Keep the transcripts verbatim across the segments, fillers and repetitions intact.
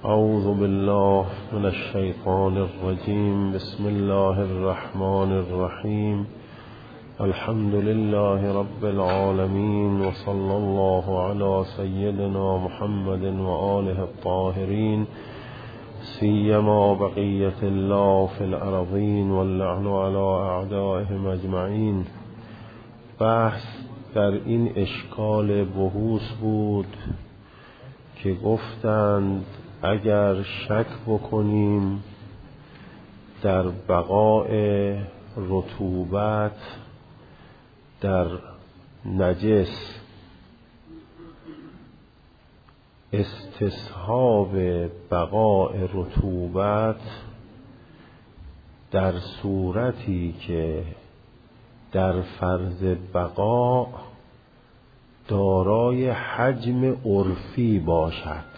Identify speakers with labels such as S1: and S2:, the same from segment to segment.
S1: اعوذ بالله من الشیطان الرجیم. بسم الله الرحمن الرحیم. الحمد لله رب العالمین و صلی الله علی سیدنا محمد و آله الطاهرین، سیما بقیة الله فی الارضین واللعن علی اعدائهم اجمعین. بحث در این اشکال بحوث بود که گفتند اگر شک بکنیم در بقاء رطوبت در نجس، استصحاب بقاء رطوبت در صورتی که در فرض بقا دارای حجم عرفی باشد،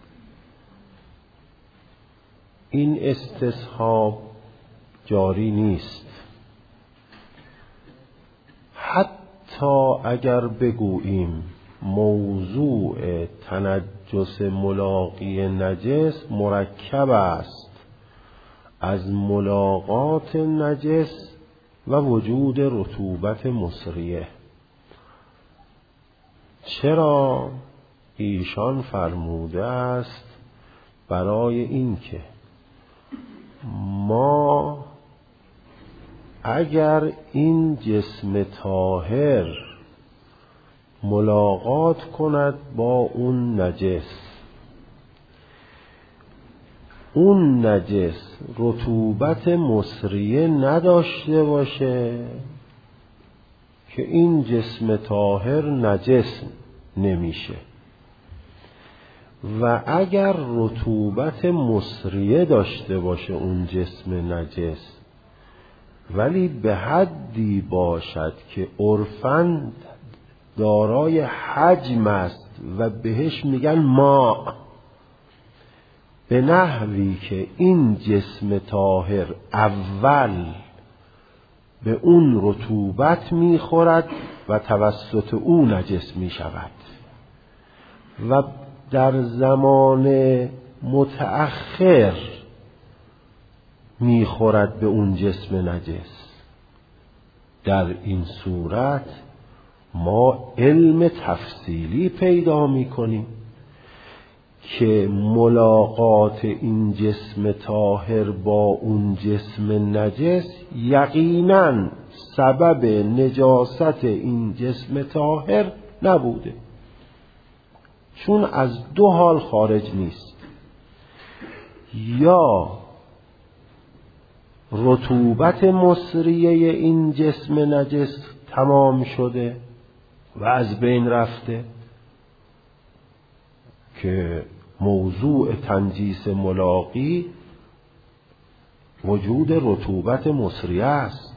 S1: این استصحاب جاری نیست. حتی اگر بگوییم موضوع تنجس ملاقی نجس مرکب است از ملاقات نجس و وجود رطوبت مصریه. چرا؟ ایشان فرموده است برای اینکه ما اگر این جسم طاهر ملاقات کند با اون نجس، اون نجس رطوبت مصریه نداشته باشه که این جسم طاهر نجس نمیشه، و اگر رطوبت مصریه داشته باشه اون جسم نجس ولی به حدی باشد که عرفاً دارای حجم است و بهش میگن ماء، به نحوی که این جسم طاهر اول به اون رطوبت میخورد و توسط او نجس میشود و در زمان متأخر میخورد به اون جسم نجس. در این صورت ما علم تفصیلی پیدا میکنیم که ملاقات این جسم طاهر با اون جسم نجس یقیناً سبب نجاست این جسم طاهر نبوده، چون از دو حال خارج نیست: یا رطوبت مصریه این جسم نجس تمام شده و از بین رفته که موضوع تنجیس ملاقی وجود رطوبت مصریه است،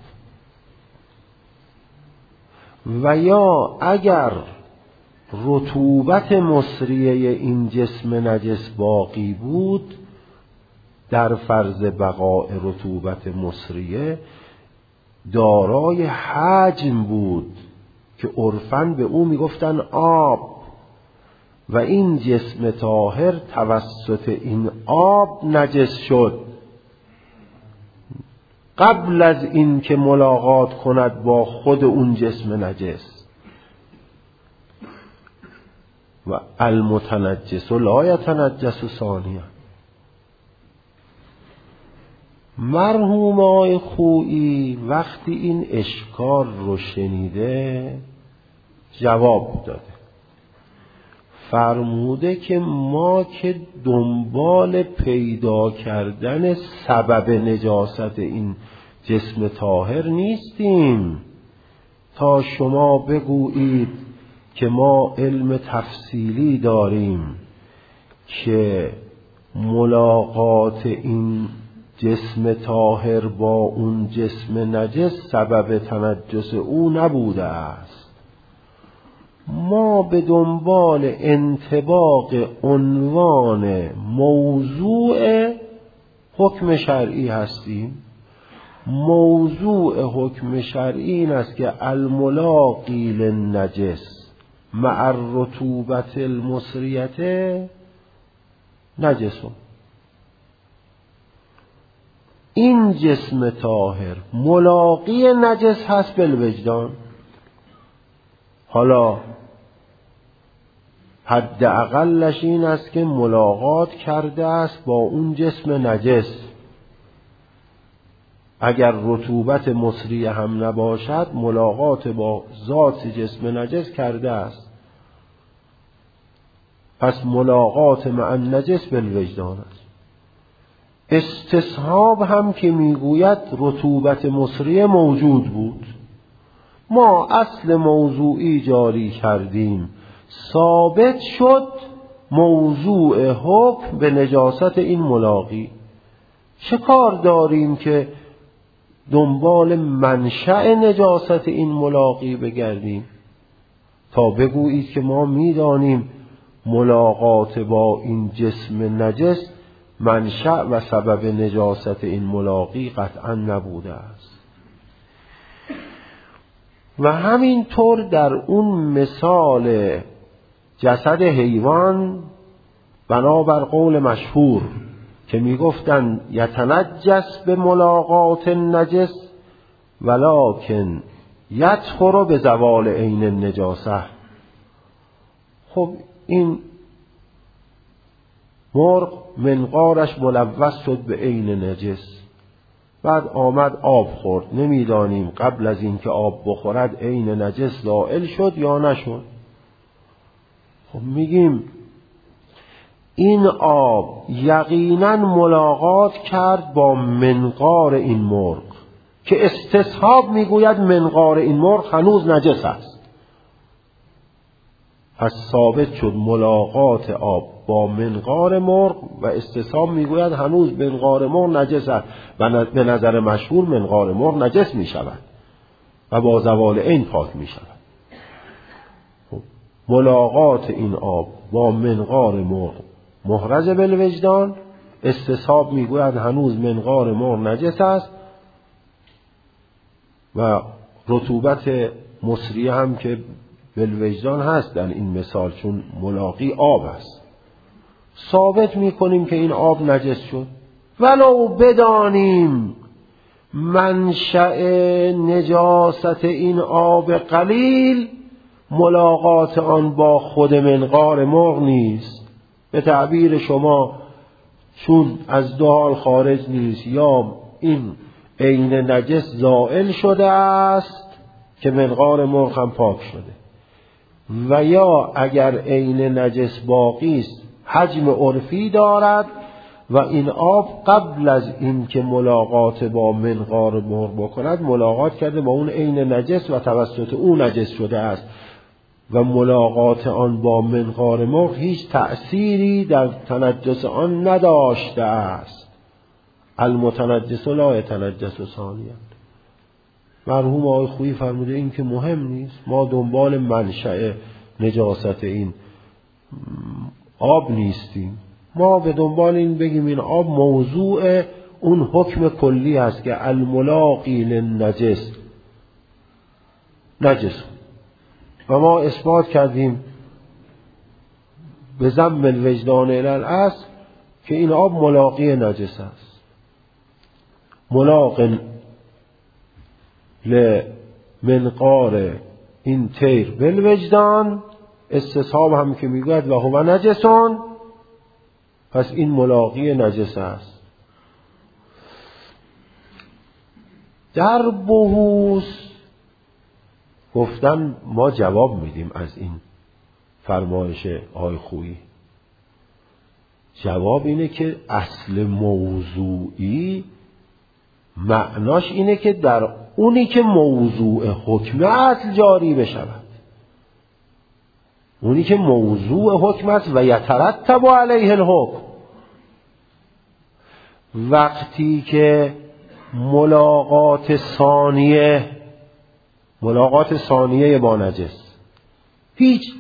S1: و یا اگر رطوبت مصریه این جسم نجس باقی بود در فرض بقاء رطوبت مصریه دارای حجم بود که عرفاً به او میگفتن آب، و این جسم طاهر توسط این آب نجس شد قبل از این که ملاقات کند با خود اون جسم نجس. و المتنجس لا یتنجس ثانیه. مرحوم آقای خویی وقتی این اشکال رو شنیده جواب داده، فرموده که ما که دنبال پیدا کردن سبب نجاست این جسم طاهر نیستیم تا شما بگویید که ما علم تفصیلی داریم که ملاقات این جسم طاهر با اون جسم نجس سبب تنجس او نبوده است. ما به دنبال انطباق عنوان موضوع حکم شرعی هستیم. موضوع حکم شرعی این است که الملاقی للنجس مع الرطوبت المصریته نجسون. این جسم طاهر ملاقی نجس هست بالوجدان. حالا حد اقلش این است که ملاقات کرده است با اون جسم نجس. اگر رطوبت مصری هم نباشد ملاقات با ذات جسم نجس کرده است. پس ملاقات مع النجس بالوجدان است. استصحاب هم که میگوید رطوبت مصری موجود بود، ما اصل موضوعی جاری کردیم، ثابت شد موضوع حکم به نجاست این ملاقی. چه کار داریم که دنبال منشأ نجاست این ملاقی بگردیم تا بگویید که ما میدانیم ملاقات با این جسم نجس منشأ و سبب نجاست این ملاقی قطعا نبوده است. و همینطور در اون مثال جسد حیوان بنابر قول مشهور که میگفتن یتنجس به ملاقات النجس ولکن یطهر به زوال عین النجاسه. خب این مرغ منقارش ملوث شد به عین نجس، بعد آمد آب خورد، نمیدانیم قبل از این که آب بخورد عین نجس زائل شد یا نشد. خب میگیم این آب یقینا ملاقات کرد با منقار این مرغ که استصحاب میگوید منقار این مرغ هنوز نجس است. پس ثابت شد ملاقات آب با منقار مرغ و استصحاب میگوید هنوز منقار مرغ نجس است و به نظر مشهور منقار مرغ نجس میشود و با زوال عین پاک میشود. ملاقات این آب با منقار مرغ محرز بالوجدان، استصحاب میگوید هنوز منقار مرغ نجس است و رطوبت مصری هم که بالوجدان هست در این مثال چون ملاقی آب است. ثابت میکنیم که این آب نجس شد ولو بدانیم منشأ نجاست این آب قلیل ملاقات آن با خود منقار مرغ نیست. به تعبیر شما چون از دو حال خارج نیست، یا این عین نجس زائل شده است که منقار مرغ هم پاک شده، و یا اگر عین نجس باقی است حجم عرفی دارد و این آب قبل از این که ملاقات با منقار مرغ بکند ملاقات کرده با اون عین نجس و توسط اون نجس شده است و ملاقات آن با منقار مرغ هیچ تأثیری در تنجس آن نداشته است. المتنجس لا یتنجس ثانیاً. مرحوم آقای خویی فرموده این که مهم نیست، ما دنبال منشأ نجاست این آب نیستیم، ما به دنبال این بگیم این آب موضوع اون حکم کلی است که الملاقی للنجس نجس، و ما اثبات کردیم به ضم الوجدان الی الاصل که این آب ملاقی نجس است. ملاق لمنقار این طیر بالوجدان، استصحاب هم که میگوید و هو نجسون، پس این ملاقی نجس است. در بحوث گفتن ما جواب میدیم از این فرمایش آقای خویی. جواب اینه که اصل موضوعی معناش اینه که در اونی که موضوع حکم اصل جاری بشود، اونی که موضوع حکم است و یترتب علیه الحکم. وقتی که ملاقات ثانیه ملاقات ثانیه با نجس هیچ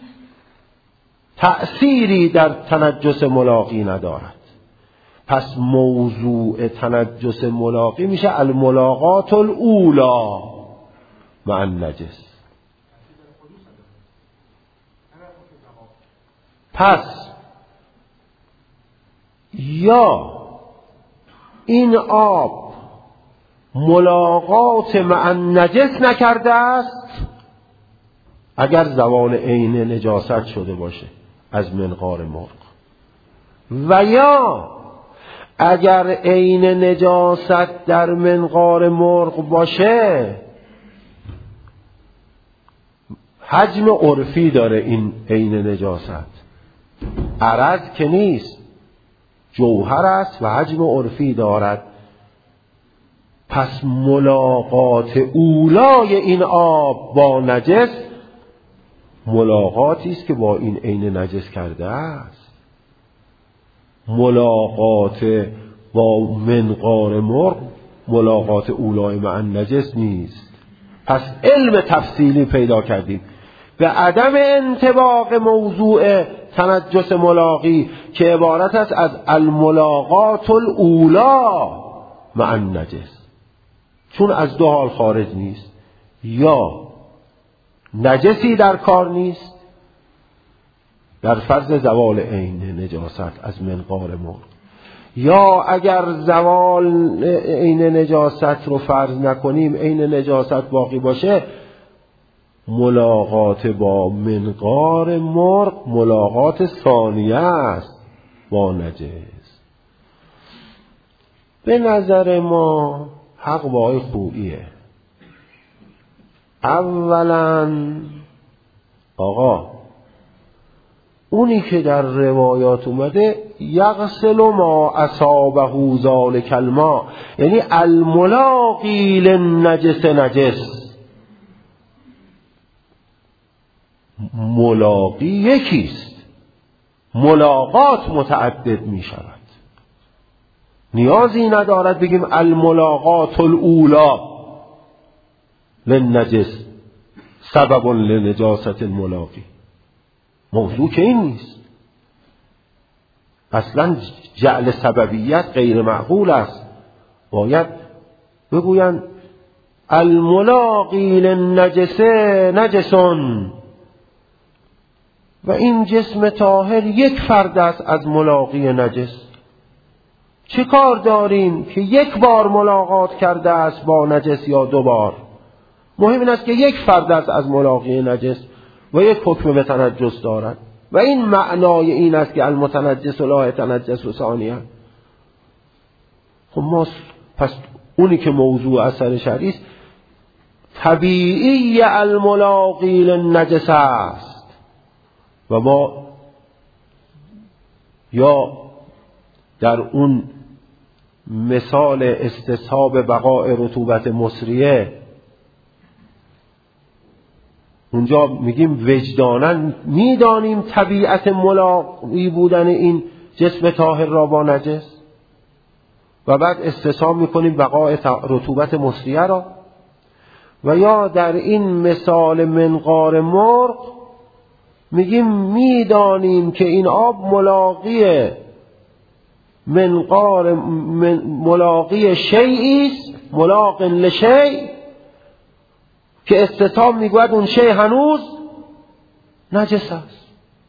S1: تأثیری در تنجس ملاقی ندارد، پس موضوع تنجس ملاقی میشه الملاقات الاولی مع النجس. پس یا این آب ملاقات مع نجس نکرده است اگر زوال عین نجاست شده باشه از منقار مرغ، و یا اگر عین نجاست در منقار مرغ باشه حجم عرفی داره این عین نجاست، عرض که نیست، جوهر است و حجم عرفی دارد. پس ملاقات اولای این آب با نجس ملاقاتی است که با این عین نجس کرده است. ملاقات با منقار مرغ ملاقات اولای مع نجس نیست. پس علم تفصیلی پیدا کردیم به عدم انطباق موضوع تنجس ملاقی که عبارت است از الملاقات الاولا مع النجس، چون از دو حال خارج نیست، یا نجسی در کار نیست در فرض زوال عین نجاست از منقار مرغ، یا اگر زوال عین نجاست رو فرض نکنیم عین نجاست باقی باشه ملاقات با منقار مرغ ملاقات ثانیه است با نجس. به نظر ما حق با آقای خوییه. اولا آقا اونی که در روایات اومده یغسل ما اصابه ذلک الماء، یعنی الملاقی للنجس نجس، ملاقی یکیست، ملاقات متعدد می شود. نیازی ندارد بگیم الملاقات الاولا للنجس سبب لنجاست الملاقی، موضوع که این نیست. اصلا جعل سببیت غیر معقول است. باید بگویند الملاقی للنجس نجسون، و این جسم طاهر یک فرد است از ملاقی نجس. چه کار داریم که یک بار ملاقات کرده است با نجس یا دو بار؟ مهم این است که یک فرد است از ملاقی نجس و یک حکم به تنجس دارد، و این معنای این است که المتنجس لا يتنجس ثانیاً. خب ما پس اونی که موضوع اثر شرعی است طبیعی الملاقی للنجس است، و ما یا در اون مثال استصحاب بقاء رطوبت مصریه اونجا میگیم وجداناً میدانیم طبیعت ملاقی بودن این جسم طاهر را با نجس، و بعد استصحاب میکنیم بقاء رطوبت مصریه را. و یا در این مثال منقار مرغ میگیم میدانیم که این آب ملاقی منقار من ملاقی شیئی است، ملاق لشیء، که استثاب میگوید اون شیء هنوز نجس است.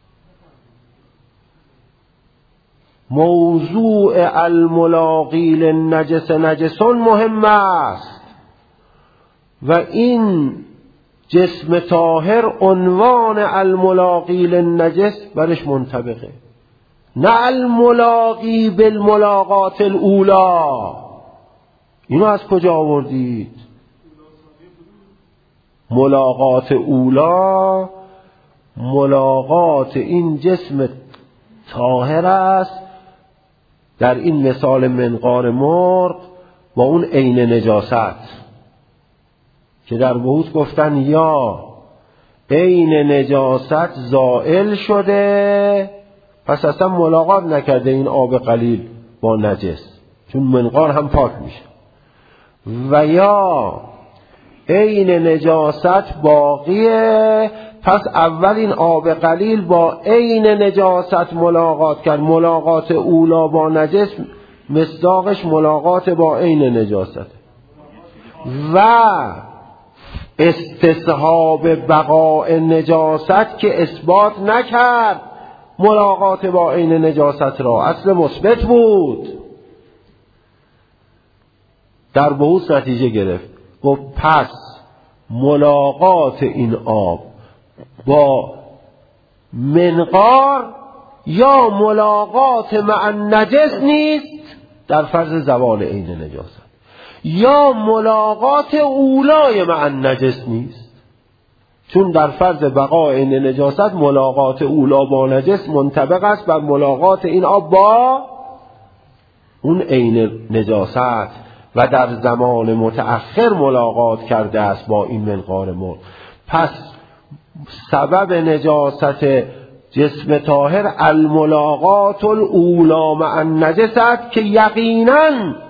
S1: موضوع الملاقی للنجس نجسون مهم است و این جسم طاهر عنوان الملاقی للنجس برش منطبقه، نه الملاقی بالملاقات الاولا. اینو از کجا آوردید؟ ملاقات اولا ملاقات این جسم طاهر است در این مثال منقار مرغ با اون عین نجاست، که در بحوث گفتن یا عین نجاست زائل شده پس اصلا ملاقات نکرده این آب قلیل با نجس، چون منقار هم پاک میشه، و یا عین نجاست باقیه پس اول این آب قلیل با عین نجاست ملاقات کرد، ملاقات اولا با نجس مصداقش ملاقات با عین نجاست، و استصحاب بقاء نجاست که اثبات نکرد ملاقات با عین نجاست را اصل مثبت بود. در بحوث نتیجه گرفت، گفت پس ملاقات این آب با منقار یا ملاقات مع النجس نیست در فرض زوال عین نجاست، یا ملاقات اولای مع النجس نیست، چون در فرض بقای عین نجاست ملاقات اولا با نجس منطبق است بر ملاقات این آب با اون عین نجاست و در زمان متأخر ملاقات کرده است با این منقار مرغ. پس سبب نجاست جسم طاهر الملاقات الاولا مع النجس است که یقیناً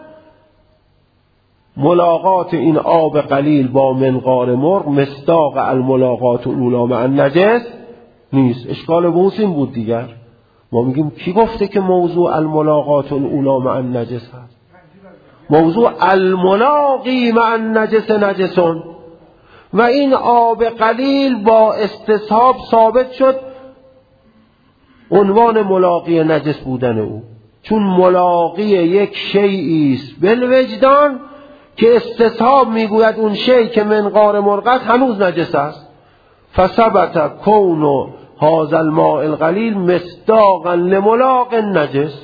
S1: ملاقات این آب قلیل با منقار مرغ مصداق الملاقات الاولا مع النجس نیست. اشکال بحث این بود دیگر. ما میگیم کی گفته که موضوع الملاقات الاولا مع النجس هست؟ موضوع الملاقی مع النجس نجسون، و این آب قلیل با استصحاب ثابت شد عنوان ملاقی نجس بودن او، چون ملاقی یک شیئی است بالوجدان که استصحاب میگوید اون شیء که منقار مرغ است هنوز نجس است. فثبت کون هذا الماء القلیل مصداقا لملاق النجس.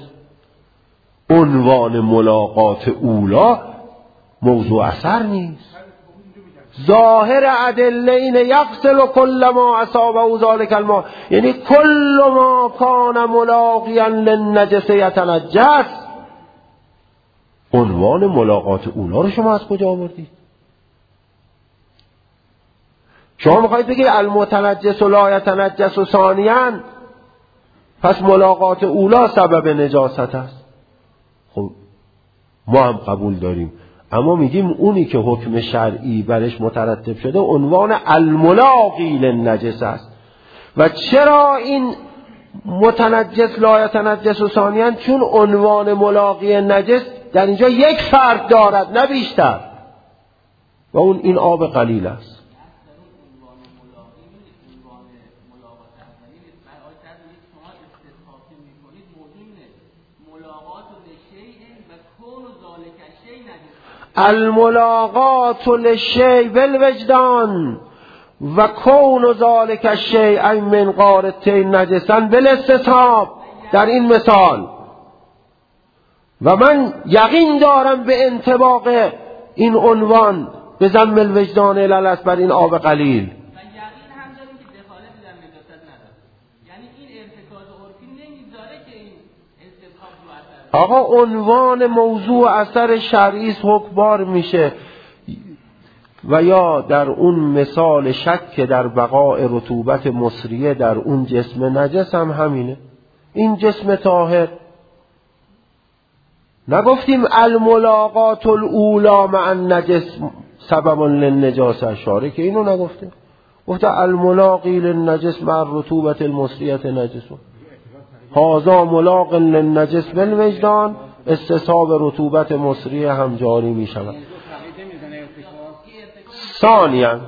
S1: عنوان ملاقات اولا موضوع اثر نیست. ظاهر ادله این یغسل کل ما اصابه ذلک الماء، یعنی کل ما کان ملاقیا للنجس یتنجس. عنوان ملاقات اولا رو شما از کجا آوردید؟ شما میخواید بگید المتنجس لا یتنجس ثانیاً، پس ملاقات اولا سبب نجاست است. خب ما هم قبول داریم، اما میگیم اونی که حکم شرعی برش مترتب شده عنوان الملاقی للنجس است. و چرا این متنجس لا یتنجس ثانیاً؟ چون عنوان ملاقی نجس در اینجا یک فرد دارد نه بیشتر، و اون این آب قلیل است. الملاقات للشیء بالوجدان و کون ذلک الشیء ای من غارتین نجسا بالاستصحاب در این مثال. و من یقین دارم به انطباق این عنوان به ضم الوجدان الالست بر این آب قلیل. و یقین هم داریم که دخالت در نجاست نداره، یعنی این ارتکاز عرفی نمیذاره که این استصحاب رو اثر. آقا عنوان موضوع اثر شرعی حکمبار میشه. و یا در اون مثال شک در بقاء رطوبت مصریه در اون جسم نجس هم همینه. این جسم طاهر نگفتیم الملاقات الاولا مع النجس سبب للنجاسه، شارع که اینو نگفته، گفته الملاقی للنجس مع الرطوبت المصریه نجس. هذا ملاق للنجس بالوجدان، استصحاب رطوبت مصریه هم جاری می شود. ثانیاً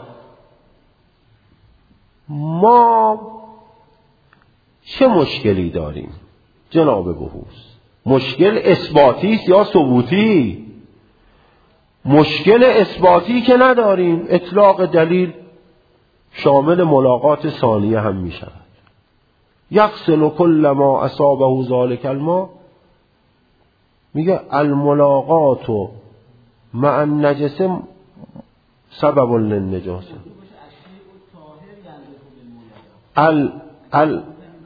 S1: ما چه مشکلی داریم جناب بحوث؟ مشکل اثباتی است یا ثبوتی؟ مشکل اثباتی که نداریم، اطلاق دلیل شامل ملاقات ثانیه هم می شود. یغسل کل ما اصابه ذلک الماء، میگه الملاقات مع النجس سبب للنجاسه. ال ال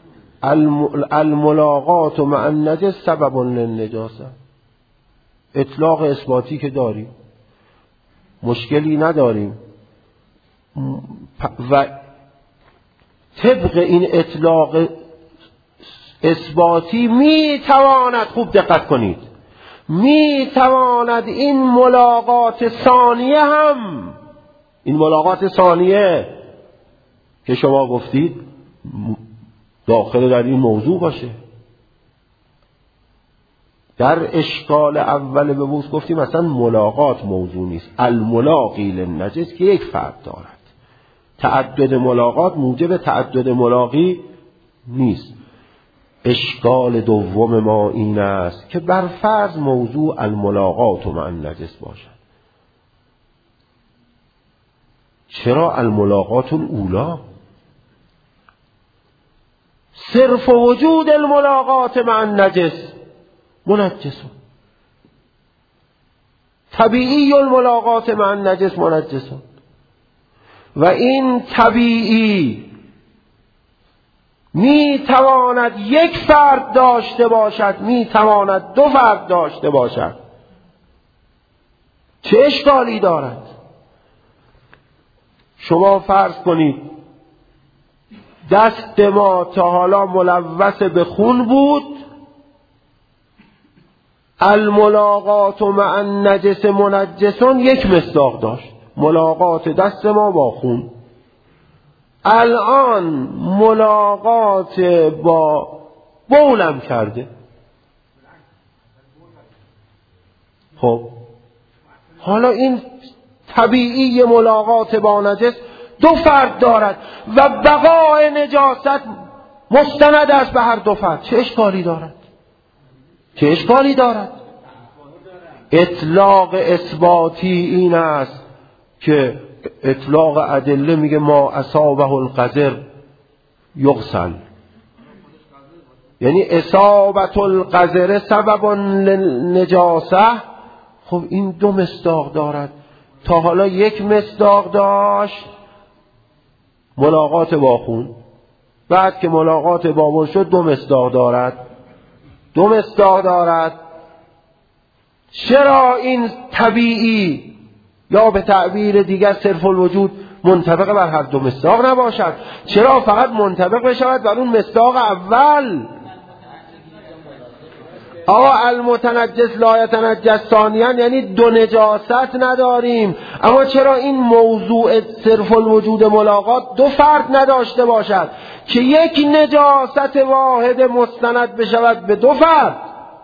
S1: الملاقات مع النجس سبب للنجاسه. اطلاق اثباتی که داریم، مشکلی نداریم. و طبق این اطلاق اثباتی می تواند، خوب دقت کنید، می تواند این ملاقات ثانیه هم، این ملاقات ثانیه که شما گفتید داخل در این موضوع باشه. در اشکال اول به بوس گفتیم مثلا ملاقات موضوع نیست، الملاقی للنجس که یک فرد دارد. تعدد ملاقات موجب تعدد ملاقی نیست. اشکال دوم ما این است که بر فرض موضوع الملاقات مع النجس باشد، چرا الملاقات الاولی؟ صرف وجود الملاقات مع النجس منجس، طبیعی الملاقات مع النجس منجس، و این طبیعی می تواند یک فرد داشته باشد، می تواند دو فرد داشته باشد. چه اشکالی دارد؟ شما فرض کنید دست ما تا حالا ملوث به خون بود، الملاقات مع النجس منجسون یک مصداق داشت، ملاقات دست ما با خون. الان ملاقات با بولم کرده، خب حالا این طبیعی ملاقات با نجس دو فرد دارد و بقای نجاست مستند است به هر دو فرد. چه اشکالی دارد؟ چه اشکالی دارد؟ اطلاق اثباتی این است که اطلاق ادله میگه ما اصابه القذر یغسل، یعنی اصابت القذر سبب للنجاسه. خب این دو مصداق دارد، تا حالا یک مصداق داشت ملاقات با خون، بعد که ملاقات با بول شد دو مصداق دارد، دو مصداق دارد. چرا این طبیعی یا به تعبیر دیگر صرف الوجود منطبق بر هر دو مصداق نباشد؟ چرا فقط منطبق بشود بر اون مصداق اول؟ آقا المتنجس لا یتنجس ثانیاً، یعنی دو نجاست نداریم، اما چرا این موضوع صرف الوجود ملاقات دو فرد نداشته باشد که یک نجاست واحد مستند بشود به دو فرد؟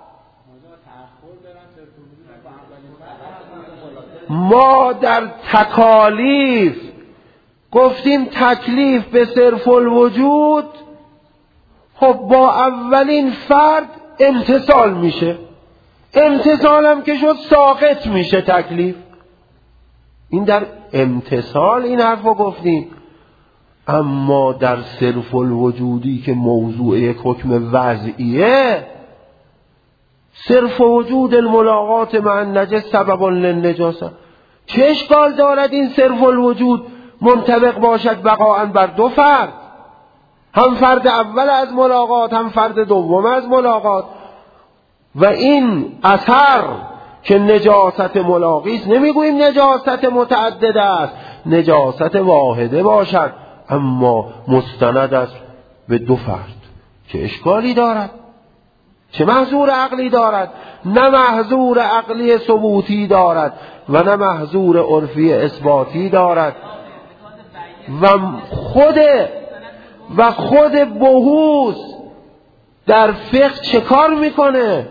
S1: ما در تکالیف گفتیم تکلیف به صرف الوجود خب با اولین فرد امتصال میشه، امتصال هم که شد ساقط میشه تکلیف. این در امتصال این حرف رو گفتیم، اما در صرف الوجودی که موضوع یک حکم وضعیه، صرف وجود الملاقات مع النجس سبب للنجاسه، چه اشکال دارد این صرف الوجود منطبق باشد بقاء بر دو فرد، هم فرد اول از ملاقات هم فرد دوم از ملاقات؟ و این اثر که نجاست ملاقی است، نمیگوییم نجاست متعدد است، نجاست واحده باشد اما مستند است به دو فرد، چه اشکالی دارد؟ چه محظور عقلی دارد؟ نه محظور عقلی ثبوتی دارد و نه محظور عرفی اثباتی دارد. و خود و خود بحوث در فقه چه کار میکنه؟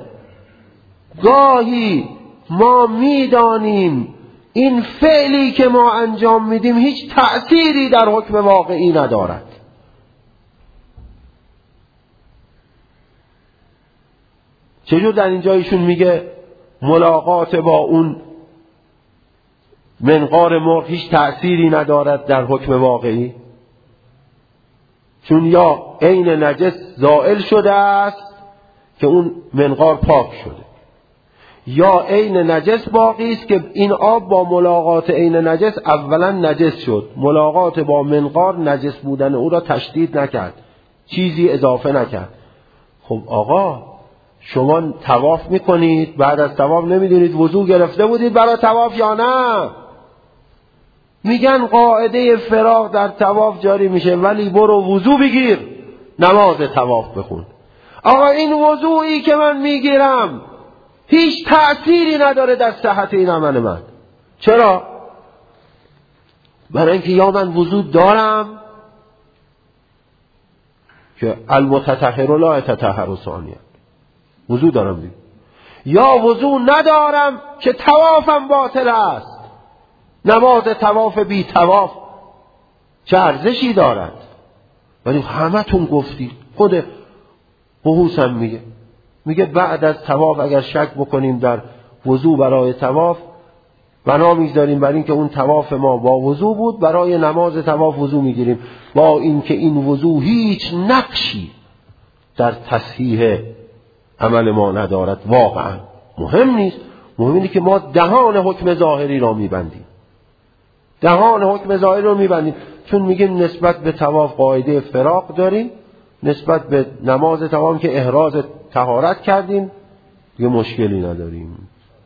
S1: گاهی ما میدانیم این فعلی که ما انجام میدیم هیچ تأثیری در حکم واقعی ندارد، چجور در اینجا ایشون میگه ملاقات با اون منقار مرغ هیچ تأثیری ندارد در حکم واقعی؟ چون یا عین نجس زائل شده است که اون منقار پاک شده، یا عین نجس باقی است که این آب با ملاقات عین نجس اولا نجس شد، ملاقات با منقار نجس بودن او را تشدید نکرد، چیزی اضافه نکرد. خب آقا شما طواف میکنید، بعد از طواف نمیدونید وضو گرفته بودید برای طواف یا نه؟ میگن قاعده فراغ در طواف جاری میشه، ولی برو وضو بگیر نماز طواف بخون. آقا این وضوعی که من میگیرم هیچ تأثیری نداره در صحت این عمل من. چرا؟ برای اینکه یا من وضو دارم که المتطهر لا یتطهر ثانیاً، وضو دارم دیگه، یا وضو ندارم که طوافم باطل است، نماز طواف بی طواف چه ارزشی دارد؟ ولی همه تون گفتید، خود قهوس هم میگه میگه بعد از طواف اگر شک بکنیم در وضو برای طواف، بنا می‌ذاریم بر این که اون طواف ما با وضو بود، برای نماز طواف وضو میگیریم، با این که این وضو هیچ نقشی در تصحیح عمل ما ندارد. واقعا مهم نیست، مهم اینه که ما دهان حکم ظاهری را میبندیم، دهان حکم ظاهری رو میبندیم، چون میگیم نسبت به طواف قاعده فراق داریم، نسبت به نماز طواف که احراز طهارت کردیم یه مشکلی نداریم.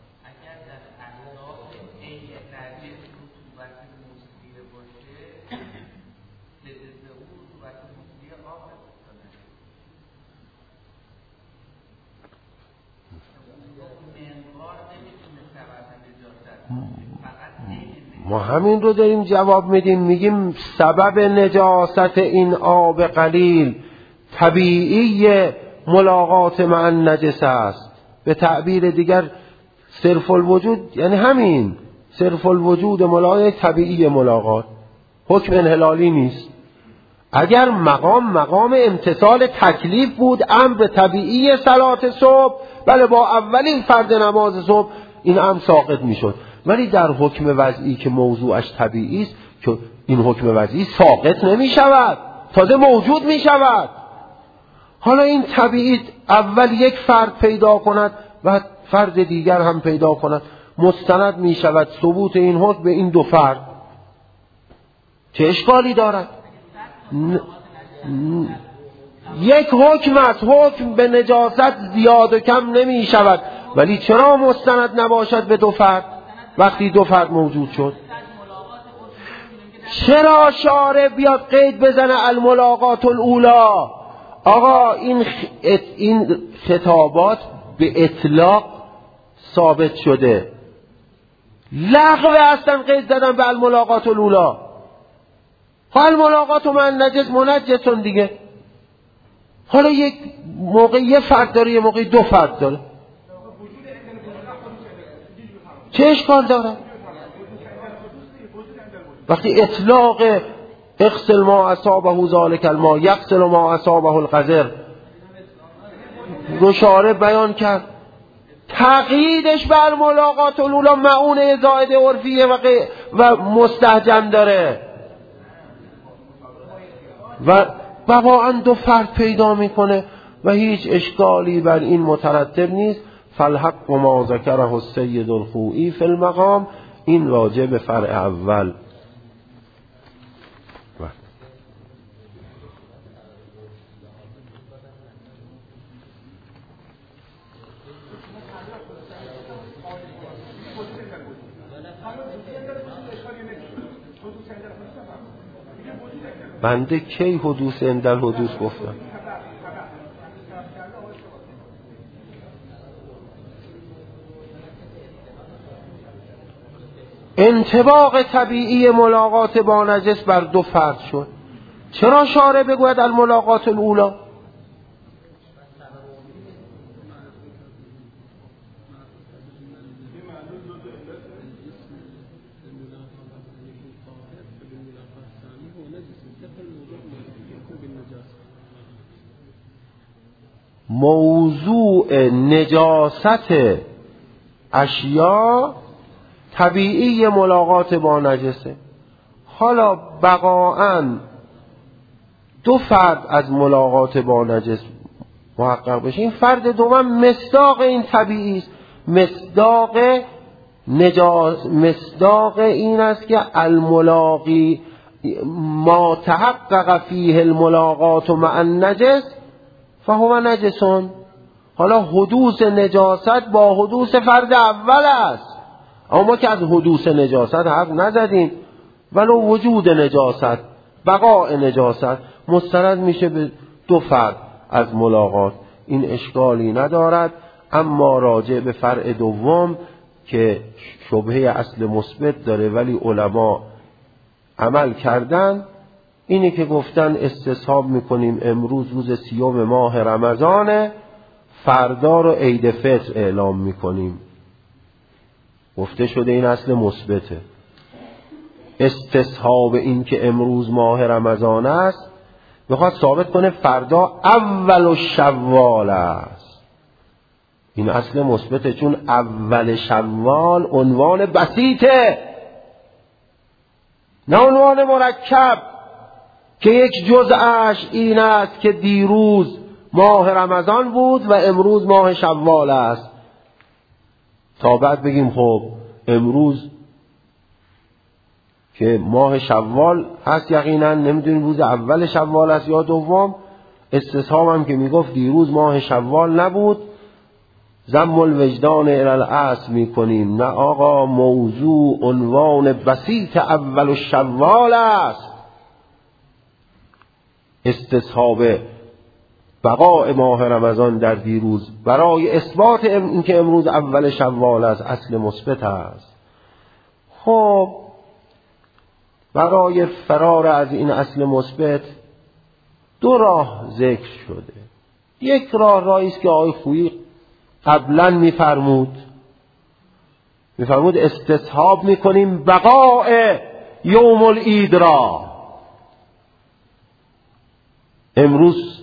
S1: ما همین رو داریم جواب میدیم، میگیم سبب نجاست این آب قلیل طبیعی ملاقات مع النجس است. به تعبیر دیگر صرف الوجود یعنی همین صرف الوجود ملاقات طبیعی ملاقات، حکم انحلالی نیست. اگر مقام مقام امتثال تکلیف بود، امر طبیعی صلات صبح، بله با اولین فرض نماز صبح این امر ساقط میشد، ولی در حکم وضعی که موضوعش طبیعی است که این حکم وضعی ساقط نمی شود، تازه موجود می شود. حالا این طبیعی اول یک فرد پیدا کند و فرد دیگر هم پیدا کند، مستند می شود ثبوت این حکم به این دو فرد. چه اشکالی دارد؟ ن... ن... یک حکم است، حکم به نجاست زیاد و کم نمی شود، ولی چرا مستند نباشد به دو فرد وقتی دو فرد موجود شد؟ چرا شارع بیاد قید بزنه الملاقات الاولا؟ آقا این خ... این خطابات به اطلاق ثابت شده، لغو هستن قید زدن به الملاقات الاولا. الملاقات مع النجس منجسون دیگه. حالا یک موقع یه فرد داره، یه موقع دو فرد داره، چه اشکال داره؟ وقتی اطلاق اغسل ما اصابه ذلک الماء یغسل ما اصابه القذر رو شارع بیان کرد، تقییدش بر ملاقات الاولا معونه زائد عرفیه و, و مستهجن داره و واقعا دو فرد پیدا میکنه و هیچ اشکالی بر این مترتب نیست. فالحق و ما ذکره السید الخوئی فی المقام، این راجع به فرع اول. بنده کی حدوث اندل حدوث گفتم؟ انطباق طبیعی ملاقات با نجس بر دو فرد شد، چرا شارع بگوید الملاقات الاولا؟ موضوع نجاست اشیا طبیعی ملاقات با نجسه. حالا بقاعاً دو فرد از ملاقات با نجس محقق بشه، این فرد دوم مصداق این طبیعی است، مصداق نجاس، مصداق این است که الملاقی ما تحقق فیه الملاقات مع النجس فهو نجسون. حالا حدوث نجاست با حدوث فرد اول است، اما ما که از حدوث نجاست حرف نزدیم، ولو وجود نجاست بقاء نجاست مستند میشه به دو فرد از ملاقات، این اشکالی ندارد. اما راجع به فرع دوم که شبهه اصل مثبت داره ولی علما عمل کردن، اینی که گفتن استصحاب میکنیم امروز روز سیوم ماه رمضانه، فردا رو عید فطر اعلام میکنیم، گفته شده این اصل مثبته. استصحاب این که امروز ماه رمضان است میخواد ثابت کنه فردا اول شوال است. این اصل مثبته، چون اول شوال عنوان بسیطه، نه عنوان مرکب که یک جزءش این است که دیروز ماه رمضان بود و امروز ماه شوال است. تا بعد بگیم خب امروز که ماه شوال هست یقینا نمیدونیم روز اول شوال است یا دوم. استصحاب هم که میگفت دیروز ماه شوال نبود، ضم الوجدان الی الاصل میکنیم. نه آقا، موضوع عنوان بسیط اول شوال است. استصحاب بقاء ماه رمضان در دیروز برای اثبات اینکه امروز اول شوال است اصل مثبت است. خب برای فرار از این اصل مثبت دو راه ذکر شده. یک راه راهی است که آقای خویی قبلا میفرمود میفرمود استصحاب میکنیم بقاء یوم العید را. امروز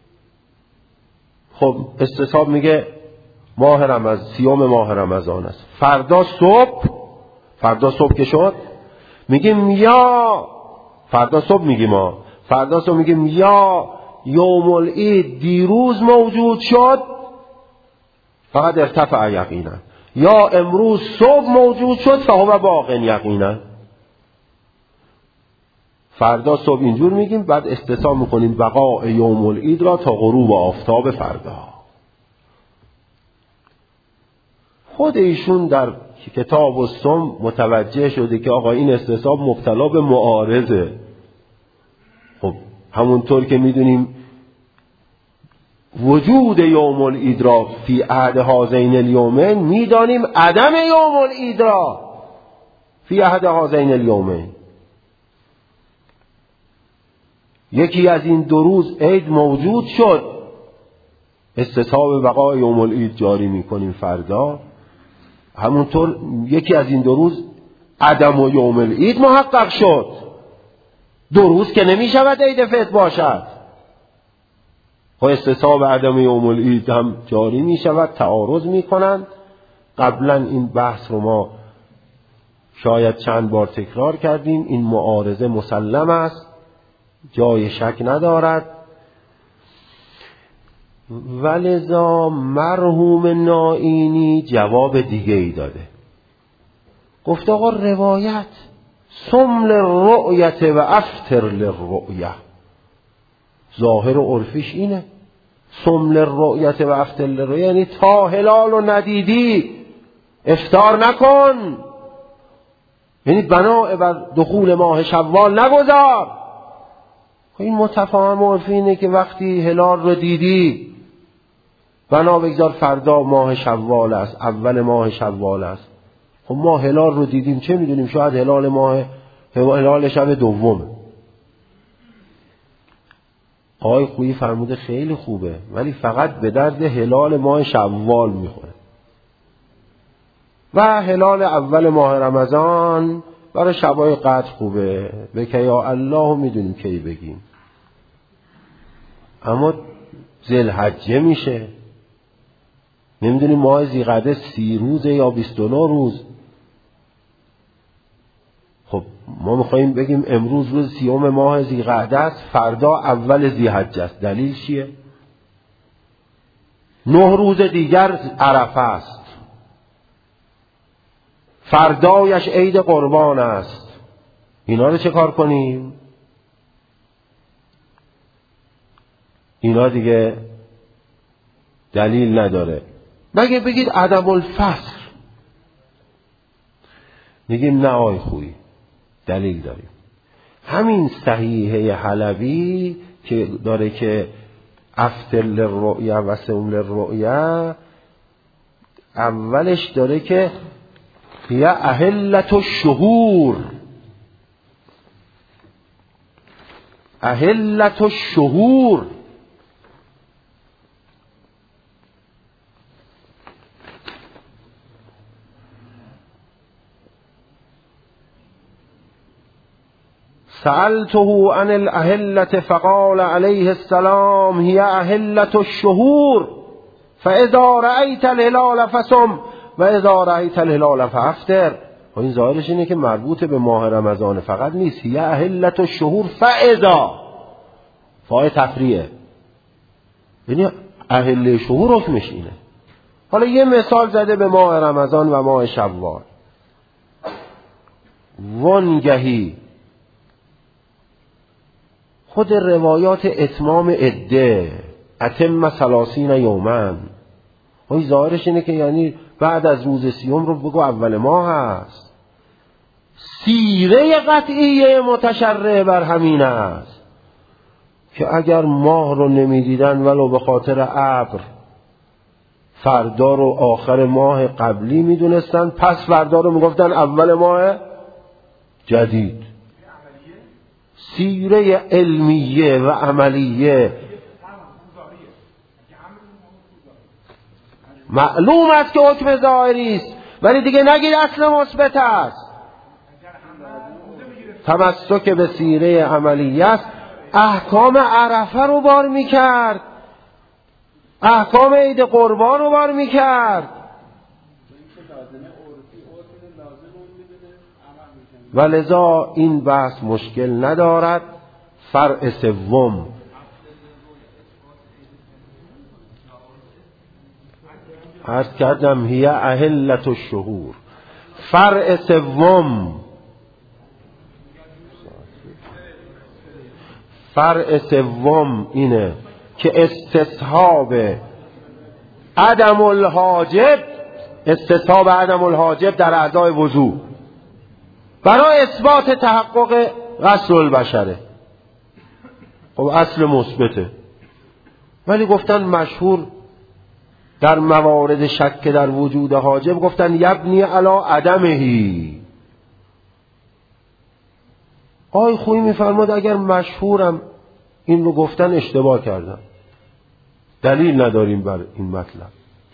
S1: خب استصحاب میگه ماه رمضان، سیوم ماه رمضان است. فردا صبح فردا صبح که شد میگیم یا فردا صبح میگیم ما فردا صبح میگیم یا یوم العید دیروز موجود شد فقط ارتفع یقینا، یا امروز صبح موجود شد فهو باق یقینا. فردا صبح اینجور میگیم، بعد استصحاب میکنیم بقاء یوم العید را تا غروب آفتاب فردا. خود ایشون در کتاب الصوم متوجه شده که آقا این استصحاب مبتلا به معارضه. خب همونطور که میدونیم وجود یوم العید را فی عهد هذین الیومین، میدانیم عدم یوم العید را فی عهد هذین الیومین. یکی از این دو روز عید موجود شد، استصحاب بقای یوم العید جاری میکنیم فردا. همونطور یکی از این دو روز عدم و یوم العید محقق شد. دو روز که نمیشود عید فطر باشد، و استصحاب عدم یوم العید هم جاری میشود. تعارض میکنند. قبلا این بحث رو ما شاید چند بار تکرار کردیم. این معارضه مسلم است، جای شک ندارد. ولذا مرحوم نائینی جواب دیگه ای داده. گفت آقا روایت صم للرؤیت و افطر للرؤیه، ظاهر و عرفیش اینه. صم للرؤیت و افطر للرؤیه یعنی تا هلال و ندیدی افطار نکن، یعنی بنا بر دخول ماه شوال نگذار. این متفاهم و عرفی اینه که وقتی هلال رو دیدی بنا بگذار فردا ماه شوال است، اول ماه شوال است. خب ما هلال رو دیدیم، چه میدونیم شاید هلال ماه هلال شب دومه. آقای خویی فرموده خیلی خوبه، ولی فقط به درد هلال ماه شوال میخوره و هلال اول ماه رمضان برای شبای قدر خوبه. به که یا الله میدونیم کی بگیم، اما ذوالحجه میشه، نمیدونیم ماه ذیقعده سی روزه یا بیست و نه روز. خب ما میخواییم بگیم امروز روز سیوم ماه ذیقعده است، فردا اول ذی‌حجه است. دلیل چیه؟ نه روز دیگر عرفه است، فردایش عید قربان است. اینا رو چه کار کنیم؟ اینا دیگه دلیل نداره. مگه بگید عدم الفصل، میگیم نه آی خویی دلیل داریم. همین صحیحه حلبی که داره که افطر للرؤیا و صوم للرؤیا، اولش داره که هی اهلت الشهور، اهلت الشهور. سألته عن الأهلة فقال عليه السلام هي أهلة الشهور فإذا رأيت الهلال فصم و اذا رأیت الهلال فافطر. و این ظاهرش اینه که مربوط به ماه رمضان فقط نیست. هی اهلت الشهور فاذا فای تفریعه، یعنی اهل شهور حکمش اینه. حالا یه مثال زده به ماه رمضان و ماه شوال. وانگهی خود روایات اتمام عده اتم ثلاثین یومن، و این ظاهرش اینه که یعنی بعد از روز سیوم رو بگو اول ماه هست. سیره قطعیه متشرع بر همین است که اگر ماه رو نمیدیدن ولو به خاطر ابر فردا رو آخر ماه قبلی میدونستن، پس فردا رو میگفتن اول ماه جدید. سیره علمیه و عملیه معلوم است که حکم ظاهری است، ولی دیگه نگید اصل مثبت است. تمسک به سیره عملیه است. احکام عرفه رو بار میکرد، احکام عید قربان رو بار میکرد، و لذا این بحث مشکل ندارد. فرع سوم عرض کردم هی اهلت الشهور. فرع سوم فرع سوم اینه که استصحاب عدم الحاجب استصحاب عدم الحاجب در اعضای وضو برای اثبات تحقق غسل البشره. خب اصل مثبته، ولی گفتن مشهور در موارد شک در وجود حاجب گفتن یبنی علی عدمهی. آی خویی میفرماد اگر مشهورم این رو گفتن اشتباه کردم، دلیل نداریم بر این مطلب.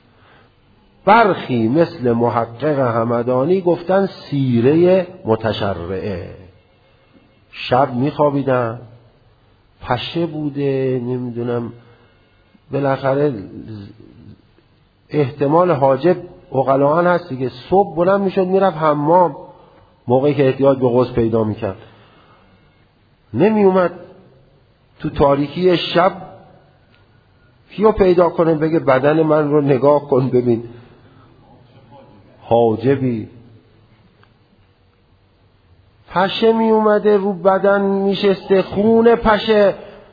S1: برخی مثل محقق همدانی گفتن سیره متشرعه. شب میخوابیدن، پشه بوده، نمیدونم، بالاخره احتمال حاجب عقلاً هست دیگه. صبح بلند میشد میرفت حمام موقعی که احتیاج به غسل پیدا میکرد، نمی اومد تو تاریکی شب کیو پیدا کنه بگه بدن من رو نگاه کن ببین حاجبی. پشه می اومده رو بدن میشسته، خون پشه.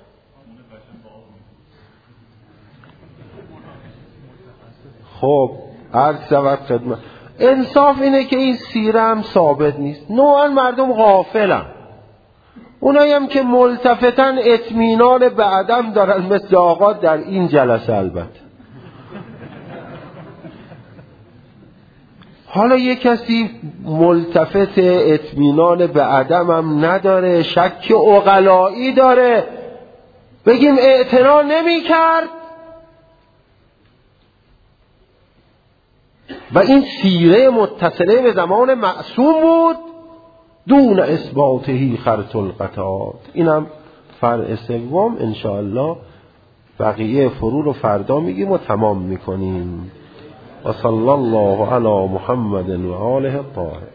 S1: خب عرض شود خدمت، انصاف اینه که این سیره هم ثابت نیست. نوعا مردم غافلن، اونایی هم که ملتفتن اطمینان به عدم دارن مثل آقا در این جلسه. البته حالا یک کسی ملتفت اطمینان به عدم هم نداره، شک عقلایی داره، بگیم اعتنا نمی کرد و این سیره متصله به زمان معصوم بود دون اثباتهی خرط القطعات. اینم فرع سوم. انشاءالله بقیه فرو رو فردا میگیم و تمام میکنیم. و صلی الله علی محمد و آله الطاهرین.